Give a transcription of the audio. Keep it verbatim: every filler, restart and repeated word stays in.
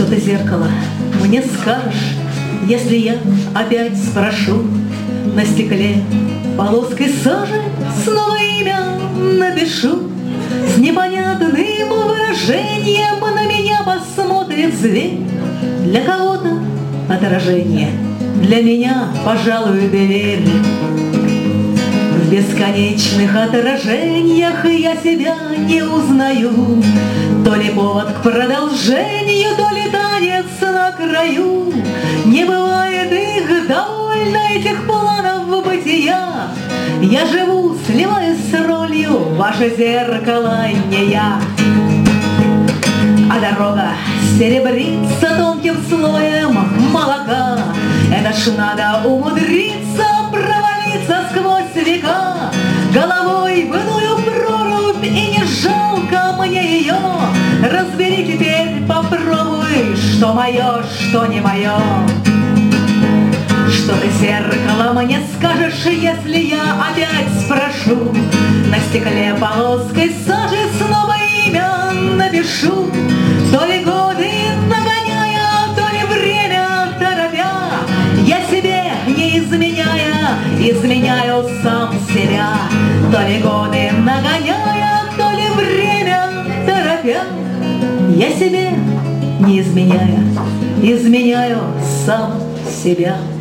ты, зеркало, мне скажешь, если я опять спрошу? На стекле полоской сажи снова имя напишу. С непонятным выражением на меня посмотрит зверь. Для кого-то отражение, для меня, пожалуй, дверь. В бесконечных отражениях я себя не узнаю. То ли повод к продолжению, то ли танец на краю. Не бывает их довольно, этих планов бытия. Я живу, сливаясь с ролью, ваше зеркало не я. А дорога серебрится тонким слоем молока. Это ж надо умудриться провалиться сквозь века. Головой в иную прорубь, и не жалко мне ее. Разбери теперь, попробуй, что мое, что не мое. Что ты, зеркало, мне скажешь, если я опять спрошу? На стекле полоской сажи снова имя напишу. То ли годы нагоняя, то ли время торопя, я себе не изменяя, изменяю сам себя. То ли годы нагоняя, то ли время торопя, я себе не изменяя, изменяю сам себя.